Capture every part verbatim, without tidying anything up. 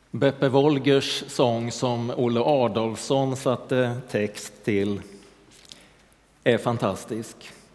Beppe Wolgers sång som Olle Adolfsson satte text till är fantastisk.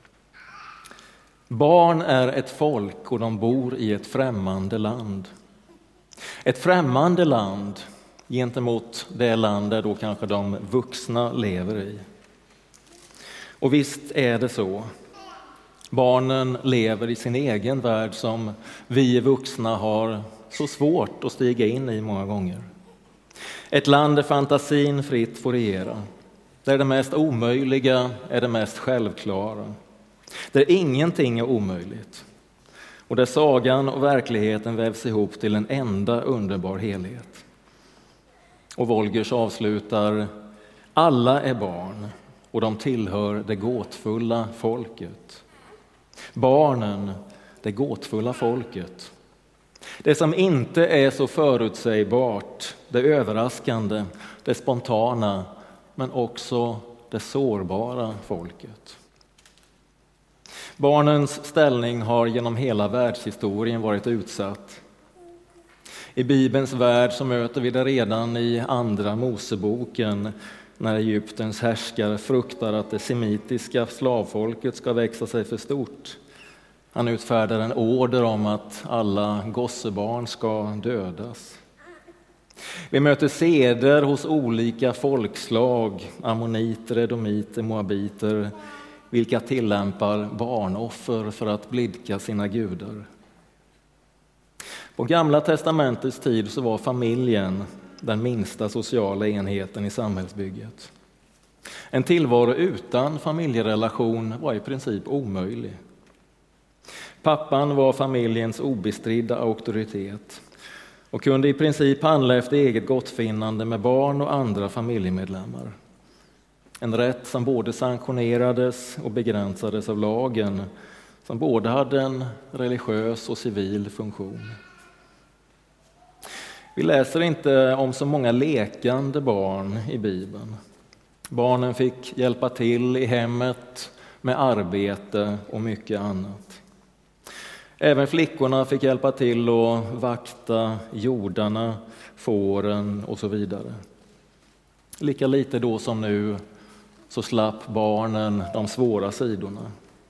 Barn är ett folk och de bor i ett främmande land. Ett främmande land gentemot det land där då kanske de vuxna lever i. Och visst är det så. Barnen lever i sin egen värld som vi vuxna har så svårt att stiga in i många gånger. Ett land där fantasin fritt får regera. Där det mest omöjliga är det mest självklara. Där ingenting är omöjligt. Och där sagan och verkligheten vävs ihop till en enda underbar helhet. Och Wolgers avslutar: alla är barn och de tillhör det gåtfulla folket. Barnen, det gåtfulla folket. Det som inte är så förutsägbart, det överraskande, det spontana, men också det sårbara folket. Barnens ställning har genom hela världshistorien varit utsatt. I Bibelns värld så möter vi det redan i andra Moseboken, när Egyptens härskare fruktar att det semitiska slavfolket ska växa sig för stort. Han utfärdar en order om att alla gossebarn ska dödas. Vi möter seder hos olika folkslag, ammoniter, edomiter, moabiter, vilka tillämpar barnoffer för att blidka sina gudar. På Gamla testamentets tid så var familjen den minsta sociala enheten i samhällsbygget. En tillvaro utan familjerelation var i princip omöjlig. Pappan var familjens obestridda auktoritet och kunde i princip handla efter eget gottfinnande med barn och andra familjemedlemmar. En rätt som både sanktionerades och begränsades av lagen, som både hade en religiös och civil funktion. Vi läser inte om så många lekande barn i Bibeln. Barnen fick hjälpa till i hemmet med arbete och mycket annat. Även flickorna fick hjälpa till att vakta jordarna, fåren och så vidare. Lika lite då som nu så slapp barnen de svåra sidorna.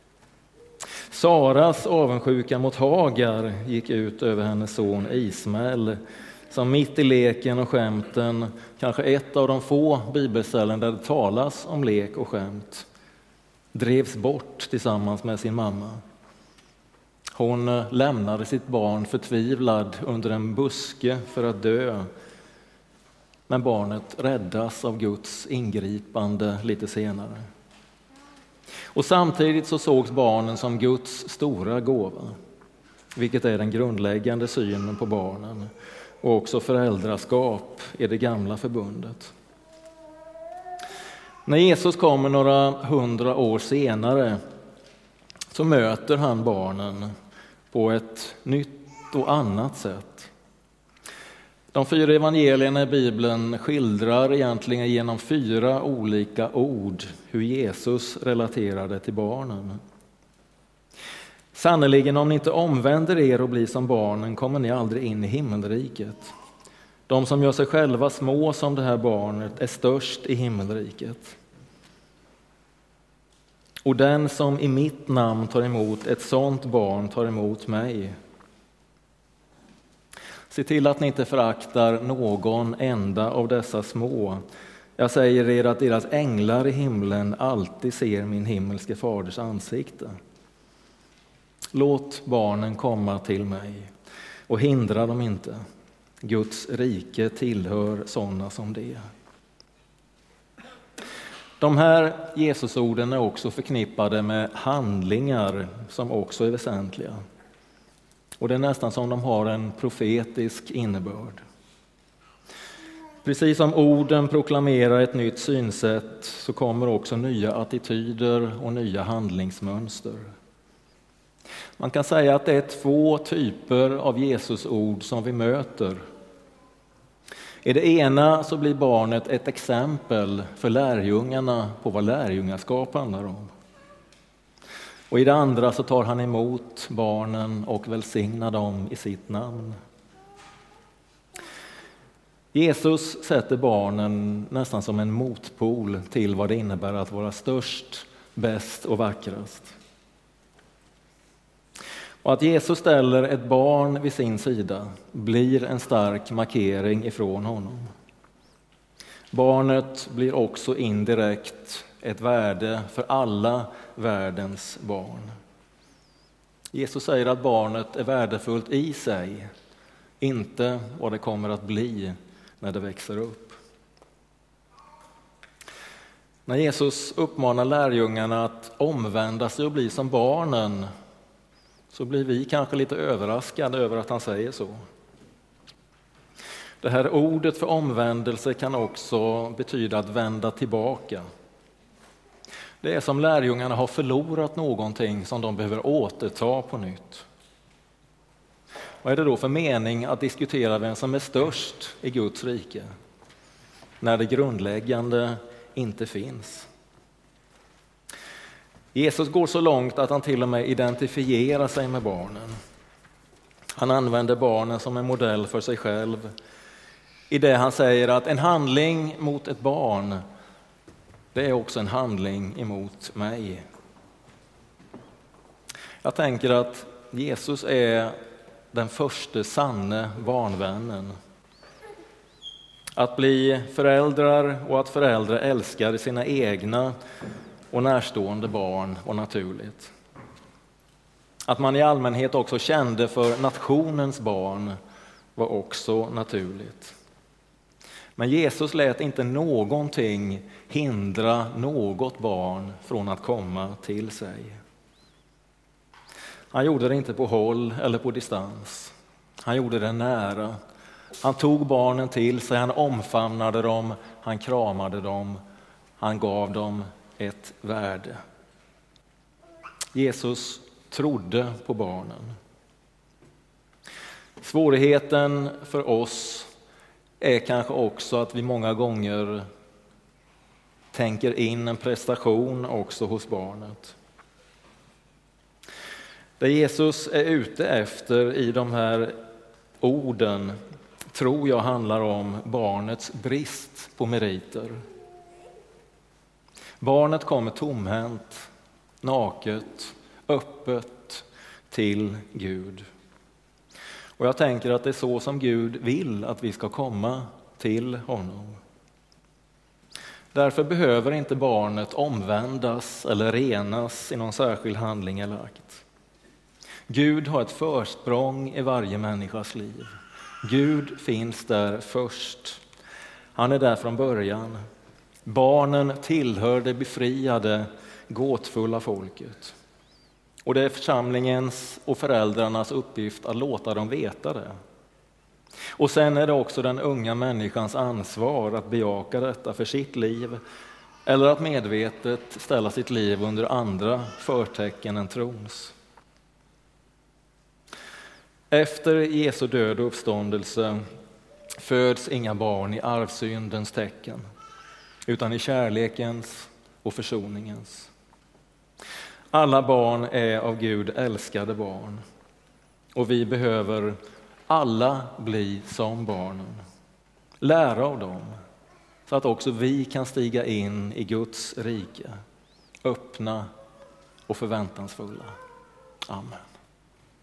Saras avundsjuka mot Hagar gick ut över hennes son Ismael, som mitt i leken och skämten, kanske ett av de få bibelställen där det talas om lek och skämt, drevs bort tillsammans med sin mamma. Hon lämnade sitt barn förtvivlad under en buske för att dö. Men barnet räddas av Guds ingripande lite senare. Och samtidigt så sågs barnen som Guds stora gåva, vilket är den grundläggande synen på barnen och också föräldraskap i det gamla förbundet. När Jesus kommer några hundra år senare så möter han barnen på ett nytt och annat sätt. De fyra evangelierna i Bibeln skildrar egentligen genom fyra olika ord hur Jesus relaterade till barnen. Sannoliken, om ni inte omvänder er och blir som barnen kommer ni aldrig in i himmelriket. De som gör sig själva små som det här barnet är störst i himmelriket. Och den som i mitt namn tar emot ett sådant barn tar emot mig. Se till att ni inte föraktar någon enda av dessa små. Jag säger er att deras änglar i himlen alltid ser min himmelske faders ansikte. Låt barnen komma till mig och hindra dem inte. Guds rike tillhör sådana som det. De här Jesusorden är också förknippade med handlingar som också är väsentliga. Och det är nästan som de har en profetisk innebörd. Precis som orden proklamerar ett nytt synsätt så kommer också nya attityder och nya handlingsmönster. Man kan säga att det är två typer av Jesusord som vi möter. I det ena så blir barnet ett exempel för lärjungarna på vad lärjungaskap handlar om. Och i det andra så tar han emot barnen och välsignar dem i sitt namn. Jesus sätter barnen nästan som en motpol till vad det innebär att vara störst, bäst och vackrast. Och att Jesus ställer ett barn vid sin sida blir en stark markering ifrån honom. Barnet blir också indirekt ett värde för alla världens barn. Jesus säger att barnet är värdefullt i sig, inte vad det kommer att bli när det växer upp. När Jesus uppmanar lärjungarna att omvända sig och bli som barnen, så blir vi kanske lite överraskade över att han säger så. Det här ordet för omvändelse kan också betyda att vända tillbaka. Det är som lärjungarna har förlorat någonting som de behöver återta på nytt. Vad är det då för mening att diskutera vem som är störst i Guds rike, när det grundläggande inte finns? Jesus går så långt att han till och med identifierar sig med barnen. Han använder barnen som en modell för sig själv, i det han säger att en handling mot ett barn, det är också en handling emot mig. Jag tänker att Jesus är den första sanne barnvännen. Att bli föräldrar och att föräldrar älskar sina egna och närstående barn var naturligt. Att man i allmänhet också kände för nationens barn var också naturligt. Men Jesus lät inte någonting hindra något barn från att komma till sig. Han gjorde det inte på håll eller på distans. Han gjorde det nära. Han tog barnen till sig, han omfamnade dem, han kramade dem, han gav dem ett värde. Jesus trodde på barnen. Svårigheten för oss är kanske också att vi många gånger tänker in en prestation också hos barnet. Det Jesus är ute efter i de här orden tror jag handlar om barnets brist på meriter. Barnet kommer tomhänt, naket, öppet till Gud. Och jag tänker att det är så som Gud vill att vi ska komma till honom. Därför behöver inte barnet omvändas eller renas i någon särskild handling eller akt. Gud har ett försprång i varje människas liv. Gud finns där först. Han är där från början. Barnen tillhör det befriade, gåtfulla folket. Och det är församlingens och föräldrarnas uppgift att låta dem veta det. Och sen är det också den unga människans ansvar att bejaka detta för sitt liv eller att medvetet ställa sitt liv under andra förtecken än trons. Efter Jesu död och uppståndelse föds inga barn i arvsyndens tecken, utan i kärlekens och försoningens. Alla barn är av Gud älskade barn, och vi behöver alla bli som barnen. Lära av dem, så att också vi kan stiga in i Guds rike, öppna och förväntansfulla. Amen.